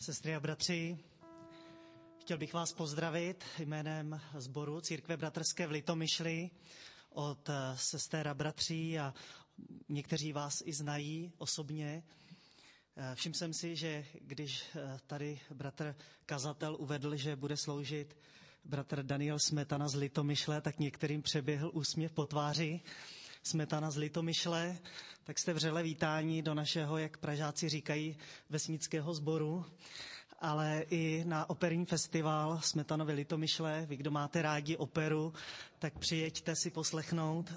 Sestry a bratři, chtěl bych vás pozdravit jménem sboru Církve bratrské v Litomyšli od sester a bratří a někteří vás i znají osobně. Všiml jsem si, že když tady bratr kazatel uvedl, že bude sloužit bratr Daniel Smetana z Litomyšle, tak některým přeběhl úsměv po tváři. Smetana z Litomyšle, tak jste vřele vítáni do našeho, jak Pražáci říkají, vesnického sboru, ale i na operní festival Smetanovy Litomyšle. Vy, kdo máte rádi operu, tak přijeďte si poslechnout.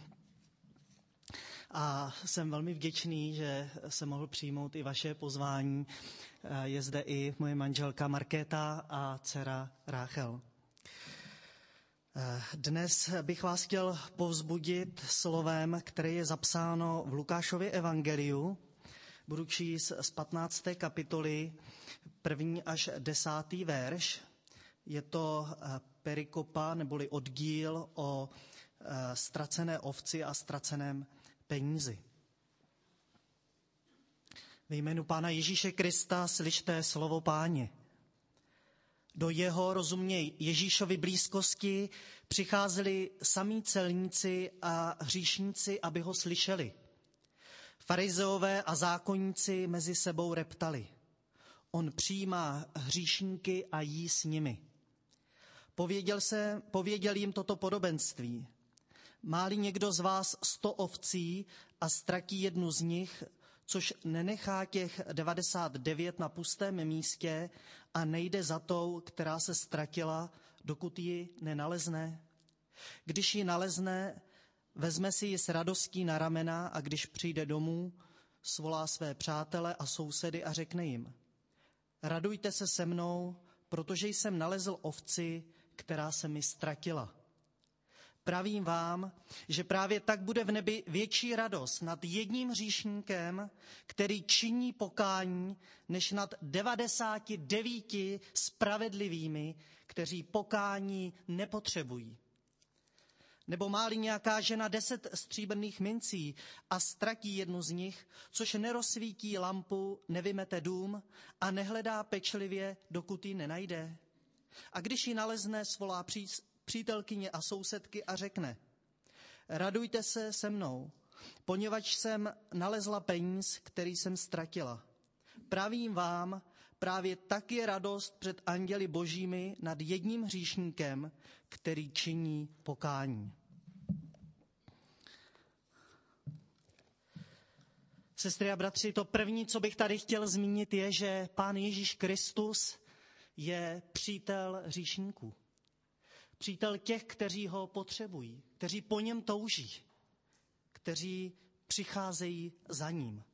A jsem velmi vděčný, že jsem mohl přijmout i vaše pozvání. Je zde i moje manželka Markéta a dcera Ráchel. Dnes bych vás chtěl povzbudit slovem, které je zapsáno v Lukášově evangeliu. Budu číst z 15. kapitoly 1. až 10. verš. Je to perikopa neboli oddíl o ztracené ovci a ztraceném penízi. Ve jménu Pána Ježíše Krista slyšte slovo Páně. Do jeho, rozuměj, Ježíšovy blízkosti přicházeli samí celníci a hříšníci, aby ho slyšeli. Farizeové a zákonníci mezi sebou reptali. On přijímá hříšníky a jí s nimi. Pověděl jim toto podobenství. Má-li někdo z vás 100 ovcí a ztratí jednu z nich, což nenechá těch 99 na pustém místě a nejde za tou, která se ztratila, dokud ji nenalezne. Když ji nalezne, vezme si ji s radostí na ramena a když přijde domů, svolá své přátele a sousedy a řekne jim: radujte se se mnou, protože jsem nalezl ovci, která se mi ztratila. Pravím vám, že právě tak bude v nebi větší radost nad jedním hříšníkem, který činí pokání, než nad 99 spravedlivými, kteří pokání nepotřebují. Nebo má-li nějaká žena 10 stříbrných mincí a ztratí jednu z nich, což nerozsvítí lampu, nevymete dům a nehledá pečlivě, dokud ji nenajde. A když ji nalezne, svolá přítelkyně a sousedky a řekne: radujte se se mnou, poněvadž jsem nalezla peníz, který jsem ztratila. Pravím vám, právě tak je radost před anděli božími nad jedním hříšníkem, který činí pokání. Sestry a bratři, to první, co bych tady chtěl zmínit, je, že Pán Ježíš Kristus je přítel hříšníků. Přítel těch, kteří ho potřebují, kteří po něm touží, kteří přicházejí za ním.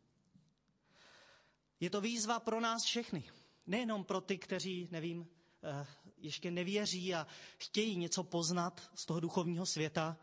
Je to výzva pro nás všechny. Nejenom pro ty, kteří, ještě nevěří a chtějí něco poznat z toho duchovního světa,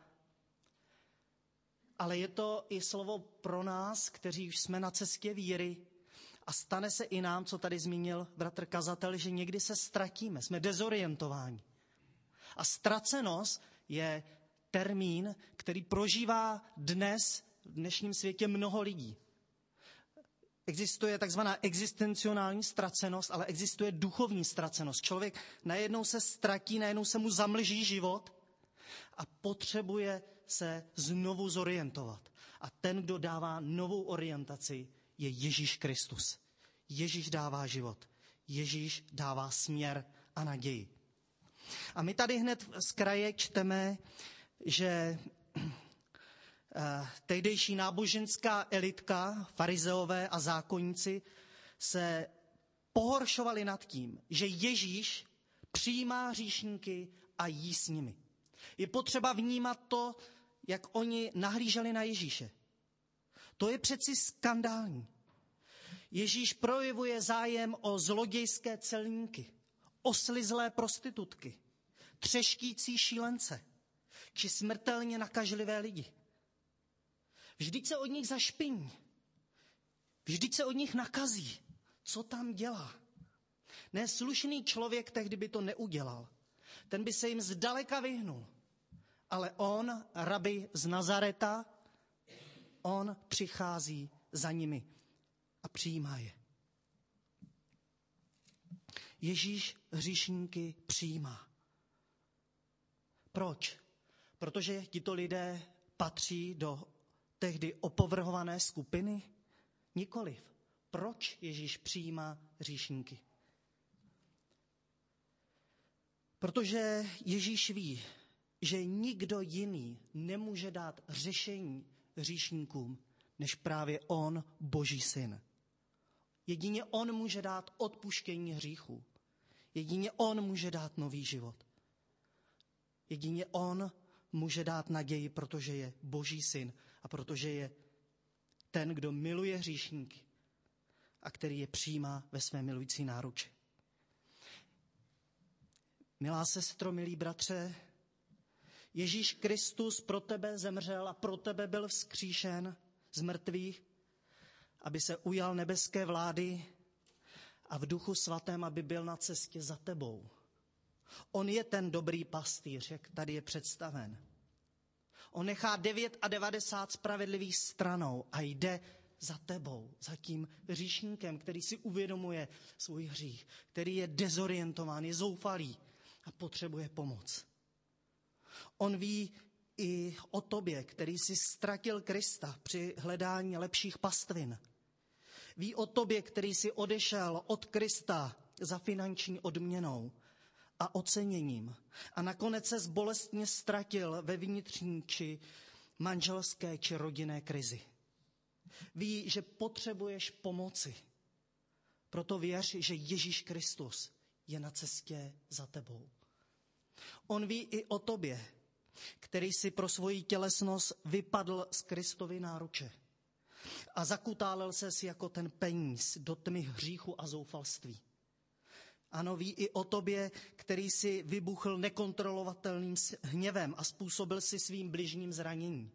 ale je to i slovo pro nás, kteří už jsme na cestě víry a stane se i nám, co tady zmínil bratr kazatel, že někdy se ztratíme, jsme dezorientováni. A ztracenost je termín, který prožívá dnes v dnešním světě mnoho lidí. Existuje takzvaná existencionální ztracenost, ale existuje duchovní ztracenost. Člověk najednou se ztratí, najednou se mu zamlží život a potřebuje se znovu zorientovat. A ten, kdo dává novou orientaci, je Ježíš Kristus. Ježíš dává život. Ježíš dává směr a naději. A my tady hned z kraje čteme, že tehdejší náboženská elitka, farizeové a zákonníci se pohoršovali nad tím, že Ježíš přijímá hříšníky a jí s nimi. Je potřeba vnímat to, jak oni nahlíželi na Ježíše. To je přeci skandální. Ježíš projevuje zájem o zlodějské celníky, oslizlé prostitutky, třeštící šílence či smrtelně nakažlivé lidi. Vždyť se od nich zašpiní. Vždyť se od nich nakazí. Co tam dělá? Ne, slušný člověk tehdy by to neudělal. Ten by se jim zdaleka vyhnul. Ale on, rabi z Nazareta, on přichází za nimi a přijímá je. Ježíš hříšníky přijímá. Proč? Protože tito lidé patří do tehdy opovrhované skupiny? Nikoliv. Proč Ježíš přijímá hříšníky? Protože Ježíš ví, že nikdo jiný nemůže dát řešení hříšníkům, než právě on, Boží syn. Jedině on může dát odpuštění hříchů. Jedině on může dát nový život. Jedině on může dát naději, protože je Boží syn a protože je ten, kdo miluje hříšníky a který je přijímá ve své milující náruči. Milá sestro, milí bratře, Ježíš Kristus pro tebe zemřel a pro tebe byl vzkříšen z mrtvých, aby se ujal nebeské vlády a v Duchu Svatém, aby byl na cestě za tebou. On je ten dobrý pastýř, jak tady je představen. On nechá 99 spravedlivých stranou a jde za tebou, za tím hříšníkem, který si uvědomuje svůj hřích, který je dezorientován, je zoufalý a potřebuje pomoc. On ví i o tobě, který si ztratil Krista při hledání lepších pastvin. Ví o tobě, který si odešel od Krista za finanční odměnou a oceněním a nakonec se bolestně ztratil ve vnitřní či manželské či rodinné krizi. Ví, že potřebuješ pomoci. Proto věř, že Ježíš Kristus je na cestě za tebou. On ví i o tobě, který si pro svoji tělesnost vypadl z Kristovy náruče a zakutálel ses jako ten peníz do tmy hříchu a zoufalství. Ano, ví i o tobě, který si vybuchl nekontrolovatelným hněvem a způsobil si svým bližním zranění.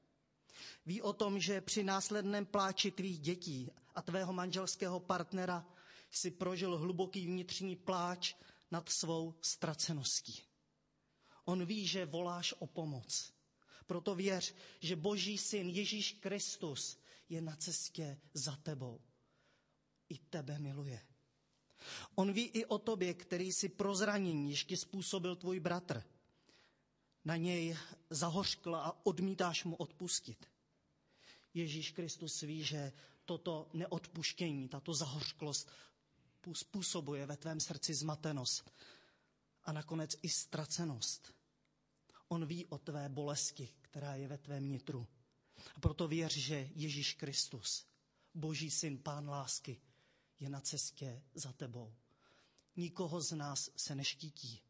Ví o tom, že při následném pláči tvých dětí a tvého manželského partnera si prožil hluboký vnitřní pláč nad svou ztraceností. On ví, že voláš o pomoc. Proto věř, že Boží syn Ježíš Kristus je na cestě za tebou. I tebe miluje. On ví i o tobě, který si pro zranění ještě způsobil tvůj bratr. Na něj zahořkl a odmítáš mu odpustit. Ježíš Kristus ví, že toto neodpuštění, tato zahořklost způsobuje ve tvém srdci zmatenost a nakonec i ztracenost. On ví o tvé bolesti, která je ve tvém nitru. A proto věř, že Ježíš Kristus, Boží syn, Pán lásky, je na cestě za tebou. Nikoho z nás se neštítí.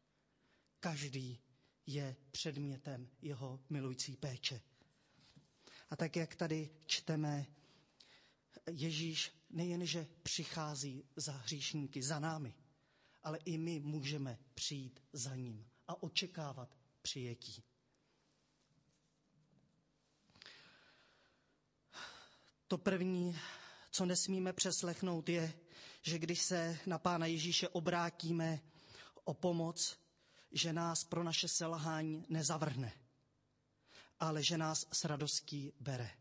Každý je předmětem jeho milující péče. A tak, jak tady čteme, Ježíš nejenže přichází za hříšníky, za námi, ale i my můžeme přijít za ním a očekávat přijetí. To první, co nesmíme přeslechnout, je, že když se na Pána Ježíše obrátíme o pomoc, že nás pro naše selhání nezavrhne, ale že nás s radostí bere.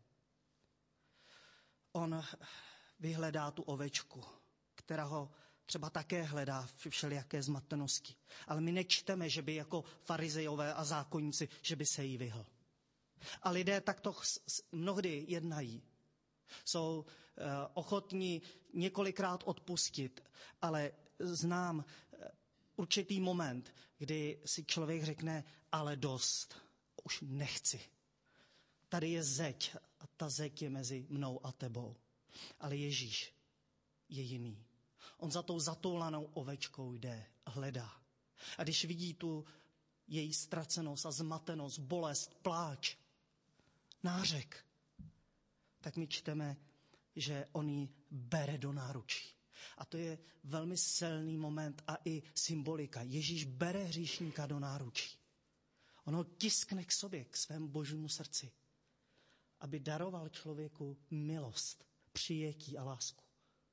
On vyhledá tu ovečku, která ho třeba také hledá v všelijaké zmatenosti. Ale my nečteme, že by jako farizejové a zákonníci, že by se jí vyhl. A lidé takto mnohdy jednají. Jsou ochotní několikrát odpustit, ale znám určitý moment, kdy si člověk řekne, ale dost, už nechci. Tady je zeď a ta zeď je mezi mnou a tebou. Ale Ježíš je jiný. On za tou zatoulanou ovečkou jde, hledá. A když vidí tu její ztracenost a zmatenost, bolest, pláč, nářek, tak my čteme, že on ji bere do náručí. A to je velmi silný moment a i symbolika. Ježíš bere hříšníka do náručí. On ho tiskne k sobě, k svému božímu srdci, aby daroval člověku milost, přijetí a lásku.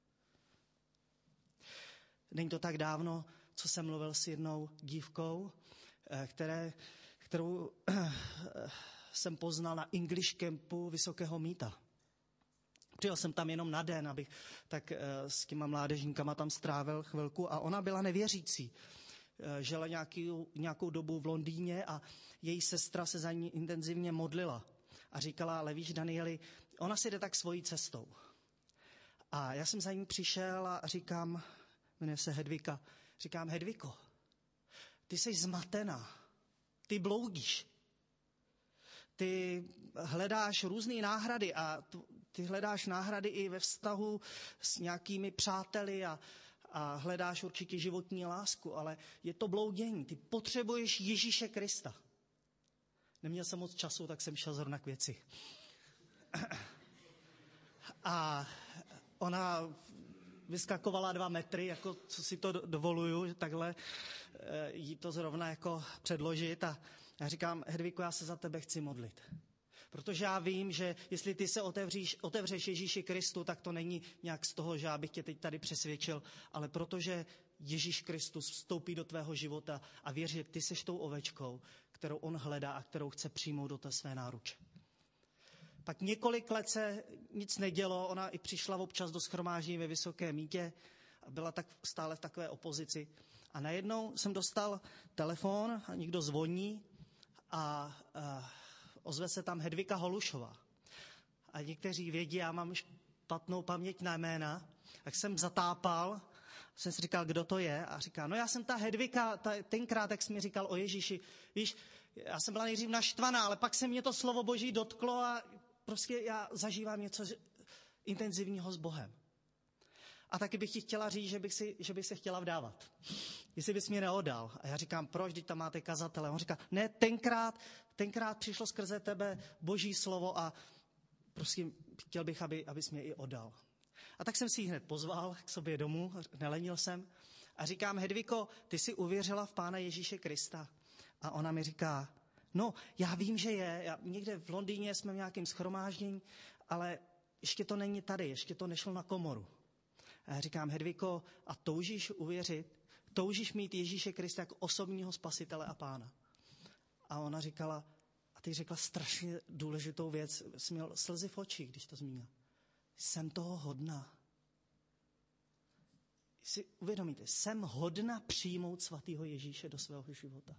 Není to tak dávno, co jsem mluvil s jednou dívkou, kterou jsem poznal na English Campu Vysokého Mýta. Přijel jsem tam jenom na den, abych tak s těma mládežníkama tam strávil chvilku a ona byla nevěřící. Žila nějakou dobu v Londýně a její sestra se za ní intenzivně modlila. A říkala, ale víš, Danieli, ona si jde tak svojí cestou. A já jsem za ní přišel a říkám, jmenuje se Hedvika, říkám, Hedviko, ty jsi zmatená, ty bloudíš, ty hledáš různé náhrady a ty hledáš náhrady i ve vztahu s nějakými přáteli a hledáš určitě životní lásku, ale je to bloudění. Ty potřebuješ Ježíše Krista. Neměl jsem moc času, tak jsem šel zrovna k věci. A ona vyskakovala 2 metry, jako co si to dovoluju, takhle jí to zrovna jako předložit. A já říkám, Hedviko, já se za tebe chci modlit. Protože já vím, že jestli ty se otevřeš Ježíši Kristu, tak to není nějak z toho, že já bych tě teď tady přesvědčil, ale protože Ježíš Kristus vstoupí do tvého života a věří, že ty seš tou ovečkou, kterou on hledá a kterou chce přijmout do té své náruče. Pak několik let se nic nedělo, ona i přišla občas do shromáždění ve Vysokém Mýtě a byla tak stále v takové opozici. A najednou jsem dostal telefon a někdo zvoní a ozve se tam Hedvika Holušová. A někteří vědí, já mám špatnou paměť na jména, tak jsem zatápal, jsem si říkal, kdo to je a říká, no já jsem ta Hedvika, tenkrát, jak jsi mi říkal o Ježíši, víš, já jsem byla nejdřív naštvaná, ale pak se mě to slovo Boží dotklo a prostě já zažívám něco intenzivního s Bohem. A taky bych ti chtěla říct, že bych se chtěla vdávat. Jestli bys mě neoddal. A já říkám, proč, když tam máte kazatele? On říká, ne, tenkrát přišlo skrze tebe Boží slovo a prostě chtěl bych, abys mě i oddal. A tak jsem si ji hned pozval k sobě domů, nelenil jsem. A říkám, Hedviko, ty jsi uvěřila v Pána Ježíše Krista. A ona mi říká, no, já vím, že je. Někde v Londýně jsme v nějakém shromáždění, ale ještě to není tady, ještě to nešlo na komoru. A já říkám, Hedviko, a toužíš uvěřit? Toužíš mít Ježíše Krista jako osobního spasitele a pána? A ona říkala, a ty řekla strašně důležitou věc, jsi měl slzy v očích, když to zmínila. Jsem toho hodná. Si uvědomíte, jsem hodna přijmout svatého Ježíše do svého života.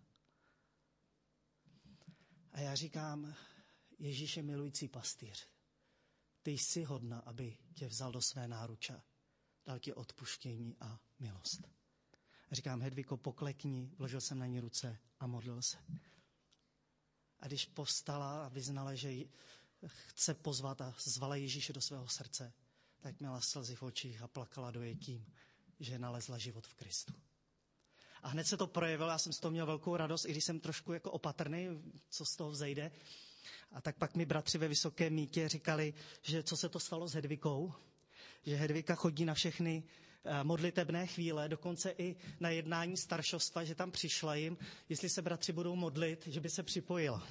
A já říkám, Ježíše milující pastýř, ty jsi hodna, aby tě vzal do své náruče, dal ti odpuštění a milost. A říkám, Hedviko, poklekni, vložil jsem na ní ruce a modlil se. A když povstala a vyznala, že chce pozvat a zvala Ježíše do svého srdce, tak měla slzy v očích a plakala dojetím, že nalezla život v Kristu. A hned se to projevilo, já jsem z toho měl velkou radost, i když jsem trošku jako opatrný, co z toho vzejde. A tak pak mi bratři ve Vysokém Mýtě říkali, že co se to stalo s Hedvikou, že Hedvika chodí na všechny modlitebné chvíle, dokonce i na jednání staršovstva, že tam přišla jim, jestli se bratři budou modlit, že by se připojila.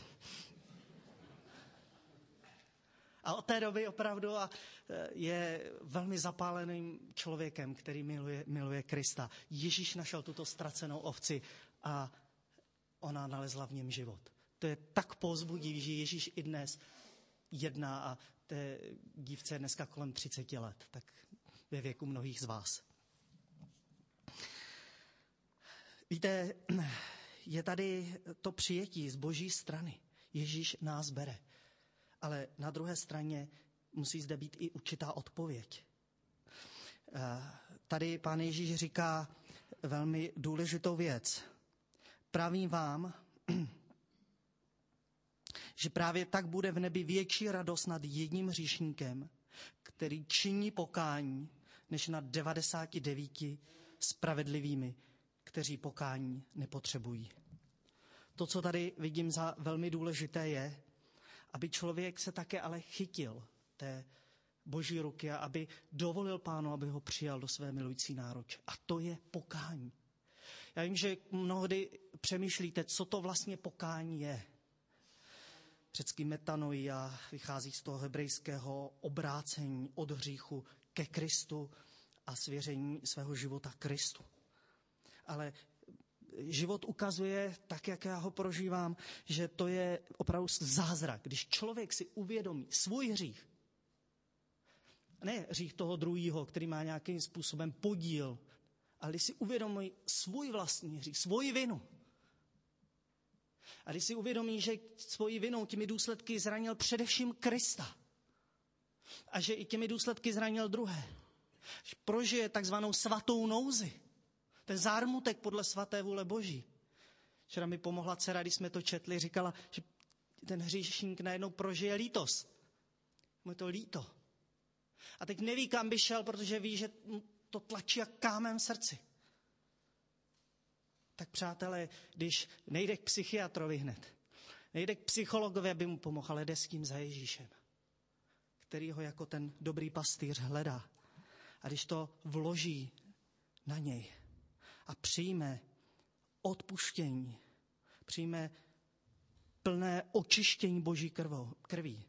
A od té doby opravdu je velmi zapáleným člověkem, který miluje Krista. Ježíš našel tuto ztracenou ovci a ona nalezla v něm život. To je tak povzbudivý, že Ježíš i dnes jedná a té dívce je dneska kolem 30 let, tak ve věku mnohých z vás. Víte, je tady to přijetí z Boží strany. Ježíš nás bere. Ale na druhé straně musí zde být i určitá odpověď. Tady Pán Ježíš říká velmi důležitou věc. Pravím vám, že právě tak bude v nebi větší radost nad jedním hříšníkem, který činí pokání, než nad 99 spravedlivými, kteří pokání nepotřebují. To, co tady vidím za velmi důležité, je, aby člověk se také ale chytil té Boží ruky a aby dovolil Pánu, aby ho přijal do své milující náruče. A to je pokání. Já vím, že mnohdy přemýšlíte, co to vlastně pokání je. Řecký metanoia vychází z toho hebrejského obrácení od hříchu ke Kristu a svěření svého života Kristu. Ale život ukazuje, tak jak já ho prožívám, že to je opravdu zázrak. Když člověk si uvědomí svůj hřích Ne hřích toho druhého, který má nějakým způsobem podíl, ale když si uvědomí svůj vlastní hřích, svoji vinu. A když si uvědomí, že svojí vinou těmi důsledky zranil především Krista. A že i těmi důsledky zranil druhé. Že prožije takzvanou svatou nouzi. Ten zármutek podle svaté vůle Boží. Včera mi pomohla dcera, když jsme to četli, říkala, že ten hříšník najednou prožije lítost. Mu je to líto. A teď neví, kam by šel, protože ví, že to tlačí jak kámen v srdci. Tak přátelé, když nejde k psychiatrovi hned, nejde k psychologovi, aby mu pomohl, ale jde s tím za Ježíšem, který ho jako ten dobrý pastýř hledá. A když to vloží na něj a přijme odpuštění, přijme plné očištění Boží krví,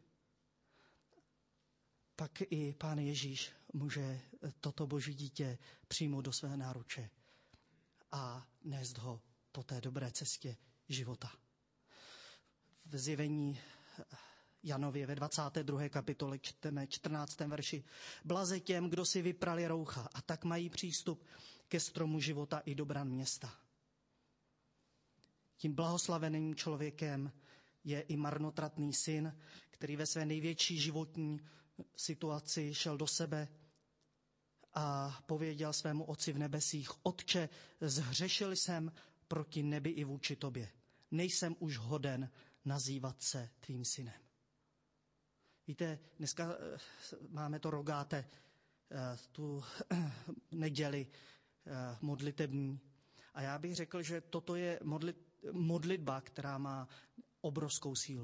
pak i Pán Ježíš může toto Boží dítě přijmout do své náruče a nést ho po té dobré cestě života. V Zjevení Janově ve 22. kapitole čteme 14. verši. Blaze těm, kdo si vyprali roucha a tak mají přístup ke stromu života i do bran města. Tím blahoslaveným člověkem je i marnotratný syn, který ve své největší životní situaci šel do sebe a pověděl svému otci v nebesích: Otče, zhřešil jsem proti nebi i vůči tobě. Nejsem už hoden nazývat se tvým synem. Víte, dneska máme to rogáte, tu neděli modlitební. A já bych řekl, že toto je modlitba, která má obrovskou sílu.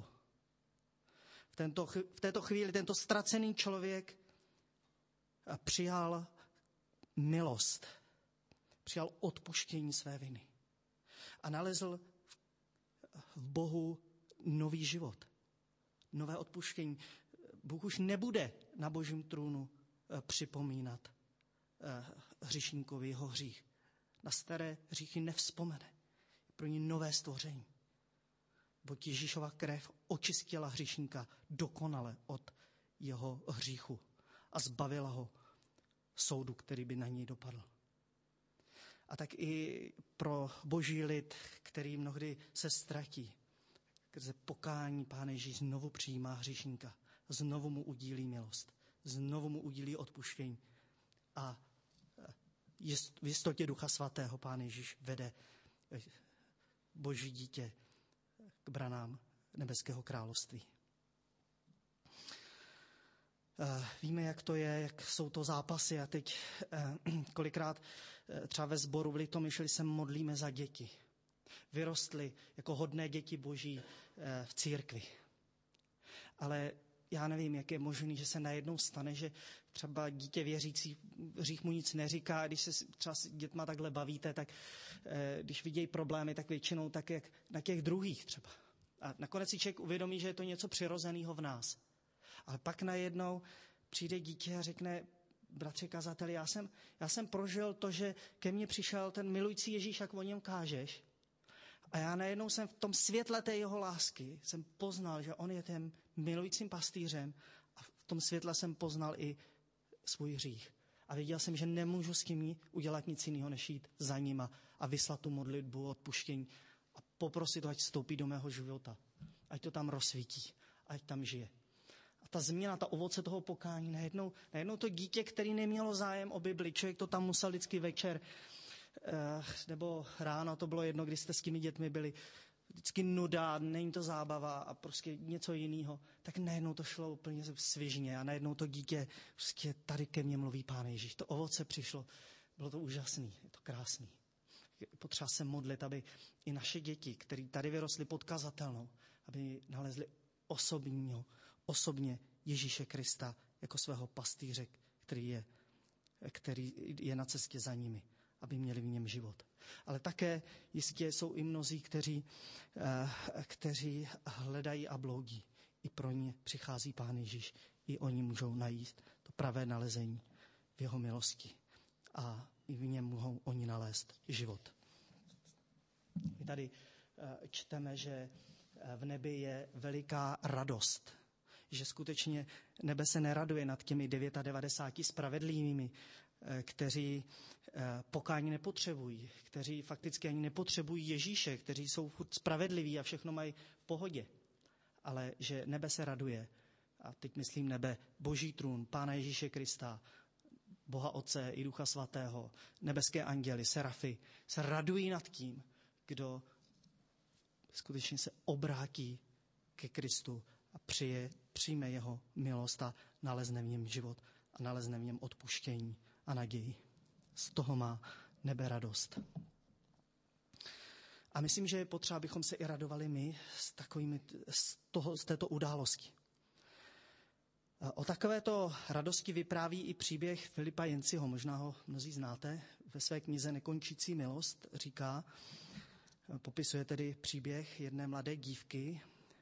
V této chvíli tento ztracený člověk přijal milost, přijal odpuštění své viny a nalezl v Bohu nový život, nové odpuštění. Bůh už nebude na Božím trůnu připomínat hříšníkovi jeho hřích. Na staré hříchy nevzpomene. Pro ní nové stvoření. Bo Ježíšova krev očistila hříšníka dokonale od jeho hříchu a zbavila ho soudu, který by na něj dopadl. A tak i pro Boží lid, který mnohdy se ztratí, skrze pokání Pán Ježíš znovu přijímá hříšníka, znovu mu udílí milost, znovu mu udílí odpuštění a v jistotě Ducha Svatého Pán Ježíš vede Boží dítě k branám nebeského království. Víme, jak to je, jak jsou to zápasy a teď kolikrát třeba ve sboru v Litomyšli se modlíme za děti. Vyrostly jako hodné děti Boží v církvi. Ale já nevím, jak je možné, že se najednou stane, že třeba dítě věřící hřích mu nic neříká, a když se třeba s dětma takhle bavíte, tak když vidějí problémy, tak většinou tak jak na těch druhých třeba. A nakonec si člověk uvědomí, že je to něco přirozeného v nás. Ale pak najednou přijde dítě a řekne: bratře kazateli, já jsem prožil to, že ke mně přišel ten milující Ježíš, jak o něm kážeš. A já najednou jsem v tom světle té jeho lásky jsem poznal, že on je tím milujícím pastýřem a v tom světle jsem poznal i svůj hřích. A věděl jsem, že nemůžu s tím udělat nic jiného, než jít za nima a vyslat tu modlitbu o odpuštění a poprosit ho, ať vstoupí do mého života. Ať to tam rozsvítí, ať tam žije. A ta změna, ta ovoce toho pokání, najednou to dítě, který nemělo zájem o Bibli, člověk to tam musel vždycky večer nebo ráno, to bylo jedno, když jste s těmi dětmi byli, vždycky nuda, není to zábava a prostě něco jiného, tak najednou to šlo úplně svižně a najednou to dítě, prostě tady ke mně mluví Pán Ježíš. To ovoce přišlo, bylo to úžasný, je to krásný. Potřeba se modlit, aby i naše děti, které tady vyrostly pod kazatelnou, aby nalezli osobně Ježíše Krista jako svého pastýře, který je na cestě za nimi, aby měli v něm život. Ale také jistě jsou i mnozí, kteří hledají a bloudí. I pro ně přichází Pán Ježíš. I oni můžou najít to pravé nalezení v jeho milosti. A i v něm mohou oni nalézt život. My tady čteme, že v nebi je veliká radost. že skutečně nebe se neraduje nad těmi 99 spravedlivými, kteří pokání nepotřebují, kteří fakticky ani nepotřebují Ježíše, kteří jsou furt spravedliví a všechno mají v pohodě. Ale že nebe se raduje, a teď myslím nebe, Boží trůn, Pána Ježíše Krista, Boha Otce i Ducha Svatého, nebeské anděly, serafy, se radují nad tím, kdo skutečně se obrátí ke Kristu a přijme jeho milost a nalezne v něm život a nalezne v něm odpuštění a naději. Z toho má nebe radost. A myslím, že je potřeba, abychom se i radovali my z této události. O takovéto radosti vypráví i příběh Filipa Jenciho, možná ho mnozí znáte, ve své knize Nekončící milost říká, popisuje tedy příběh jedné mladé dívky,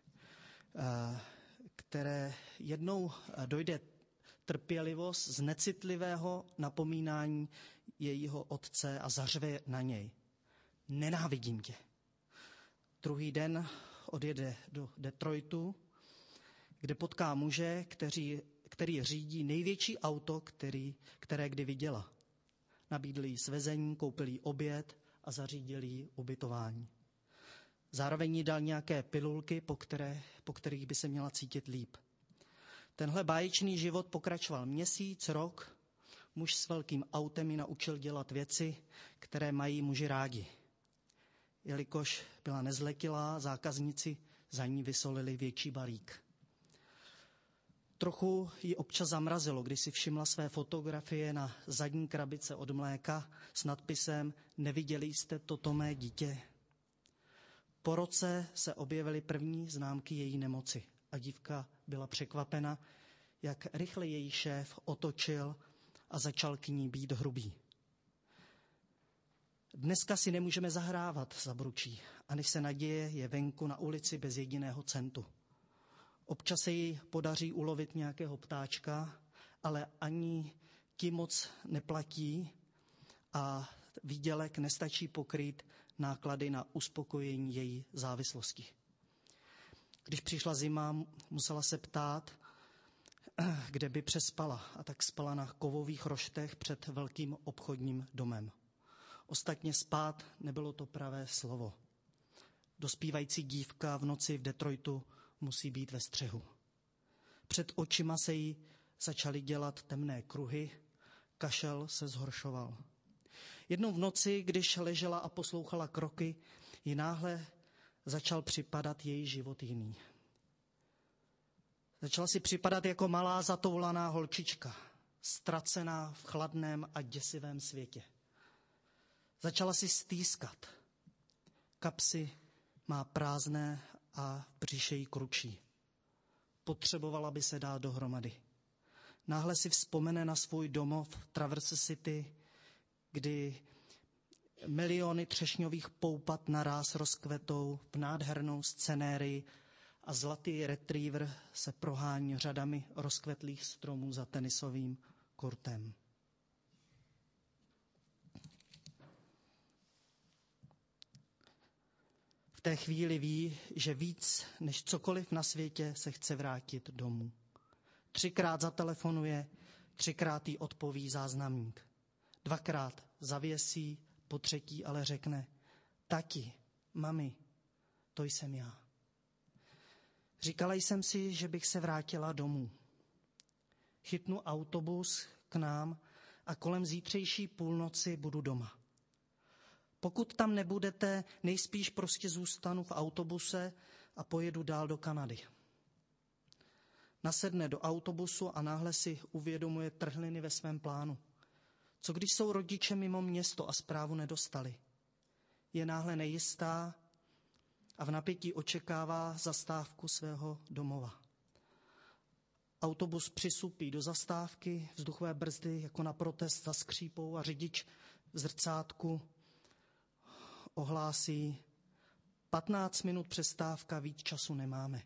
které jednou dojde trpělivost z necitlivého napomínání jejího otce a zařve na něj. Nenávidím tě. Druhý den odjede do Detroitu, kde potká muže, který řídí největší auto, které kdy viděla. Nabídl jí svezení, koupil jí oběd a zařídil jí ubytování. Zároveň jí dal nějaké pilulky, po kterých by se měla cítit líp. Tenhle báječný život pokračoval měsíc, rok. Muž s velkým autem ji naučil dělat věci, které mají muži rádi. Jelikož byla nezletilá, zákazníci za ní vysolili větší balík. Trochu ji občas zamrazilo, když si všimla své fotografie na zadní krabice od mléka s nadpisem Neviděli jste toto mé dítě? Po roce se objevily první známky její nemoci a dívka byla překvapena, jak rychle její šéf otočil a začal k ní být hrubý. Dneska si nemůžeme zahrávat, zabručí, a než se naděje, je venku na ulici bez jediného centu. Občas se jí podaří ulovit nějakého ptáčka, ale ani ti moc neplatí a výdělek nestačí pokrýt náklady na uspokojení její závislosti. Když přišla zima, musela se ptát, kde by přespala, a tak spala na kovových roštech před velkým obchodním domem. Ostatně spát nebylo to pravé slovo. Dospívající dívka v noci v Detroitu musí být ve střehu. Před očima se jí začaly dělat temné kruhy, kašel se zhoršoval. Jednou v noci, když ležela a poslouchala kroky, jí náhle začal připadat její život jiný. Začala si připadat jako malá zatoulaná holčička, ztracená v chladném a děsivém světě. Začala si stýskat. Kapsy má prázdné a v břiše jí kručí. Potřebovala by se dát dohromady. Náhle si vzpomene na svůj domov v Traverse City, kdy miliony třešňových poupat naráz rozkvetou v nádhernou scenérii a zlatý retriever se prohání řadami rozkvetlých stromů za tenisovým kurtem. V té chvíli ví, že víc než cokoliv na světě se chce vrátit domů. 3krát zatelefonuje, 3krát jí odpoví záznamník. 2krát zavěsí, po 3. ale řekne: Tati, mami, to jsem já. Říkala jsem si, že bych se vrátila domů. Chytnu autobus k nám a kolem zítřejší půlnoci budu doma. Pokud tam nebudete, nejspíš prostě zůstanu v autobuse a pojedu dál do Kanady. Nasedne do autobusu a náhle si uvědomuje trhliny ve svém plánu. Co když jsou rodiče mimo město a zprávu nedostali? Je náhle nejistá a v napětí očekává zastávku svého domova. Autobus přisupí do zastávky, vzduchové brzdy jako na protest zaskřípou a řidič v zrcátku ohlásí: 15 minut přestávka, víc času nemáme.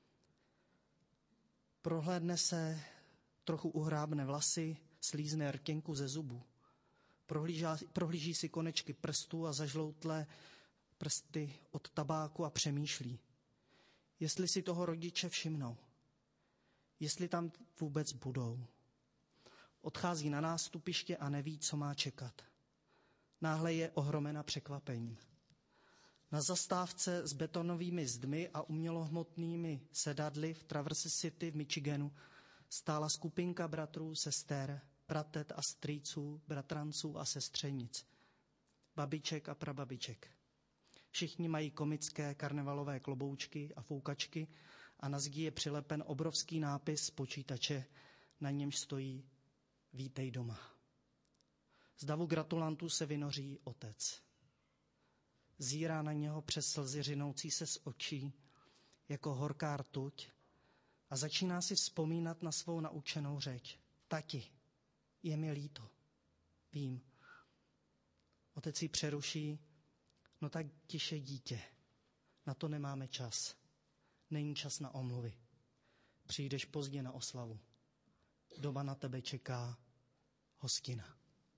Prohlédne se, trochu uhrábne vlasy, slízne rtěnku ze zubů. Prohlíží si konečky prstů a zažloutlé prsty od tabáku a přemýšlí, jestli si toho rodiče všimnou. jestli tam vůbec budou. Odchází na nástupiště a neví, co má čekat. Náhle je ohromena překvapením. Na zastávce s betonovými zdmi a umělohmotnými sedadly v Traverse City v Michiganu stála skupinka bratrů, sester, bratet a strýců, bratranců a sestřenic, babiček a prababiček. Všichni mají komické karnevalové kloboučky a foukačky a na zdi je přilepen obrovský nápis z počítače, na němž stojí Vítej doma. Z davu gratulantů se vynoří otec. Zírá na něho přes slzy řinoucí se z očí, jako horká rtuť, a začíná si vzpomínat na svou naučenou řeč. Tati, je mi líto. Vím. Otec ji přeruší. No tak tiše, dítě. Na to nemáme čas. Není čas na omluvy. Přijdeš pozdě na oslavu. Doma na tebe čeká hostina.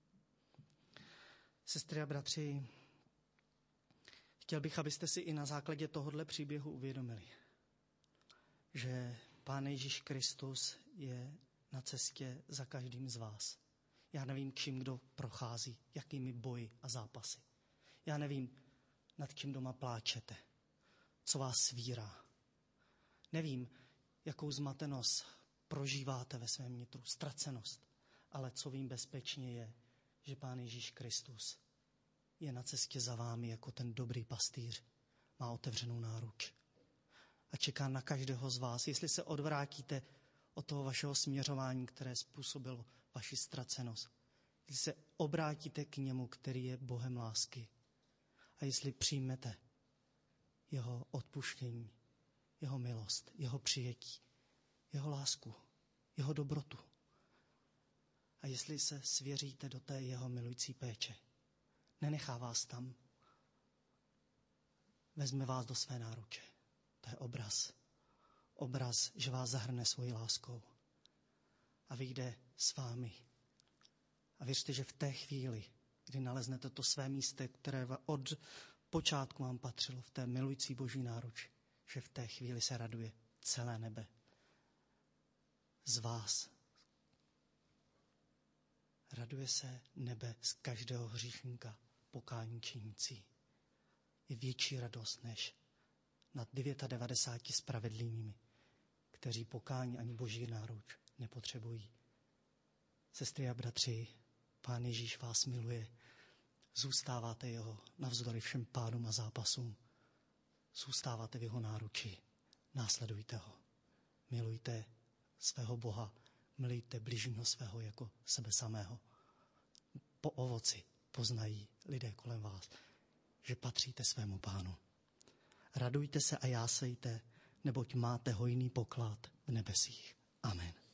Sestry a bratři, chtěl bych, abyste si i na základě tohohle příběhu uvědomili, že Pán Ježíš Kristus je na cestě za každým z vás. Já nevím, čím kdo prochází, jakými boji a zápasy. Já nevím, nad čím doma pláčete, co vás svírá. Nevím, jakou zmatenost prožíváte ve svém nitru, ztracenost. Ale co vím bezpečně je, že Pán Ježíš Kristus je na cestě za vámi jako ten dobrý pastýř. Má otevřenou náruč. A čeká na každého z vás, jestli se odvrátíte od toho vašeho směřování, které způsobilo vaši ztracenost. Jestli se obrátíte k němu, který je Bohem lásky. A jestli přijmete jeho odpuštění, jeho milost, jeho přijetí, jeho lásku, jeho dobrotu. A jestli se svěříte do té jeho milující péče, nenechá vás tam, vezme vás do své náruče. To je obraz. Obraz, že vás zahrne svojí láskou a vyjde s vámi. A věřte, že v té chvíli, kdy naleznete to své místo, které od počátku vám patřilo, v té milující Boží náruči, že v té chvíli se raduje celé nebe z vás. Raduje se nebe z každého hříšníka pokání činící. Je větší radost než nad 99 spravedlivými, kteří pokání ani Boží náruč nepotřebují. Sestry a bratři, Pán Ježíš vás miluje. Zůstáváte jeho navzdory všem pádům a zápasům. Zůstáváte v jeho náruči. Následujte ho. Milujte svého Boha. Milujte bližního svého jako sebe samého. Po ovoci poznají lidé kolem vás, že patříte svému Pánu. Radujte se a jásejte, neboť máte hojný poklad v nebesích. Amen.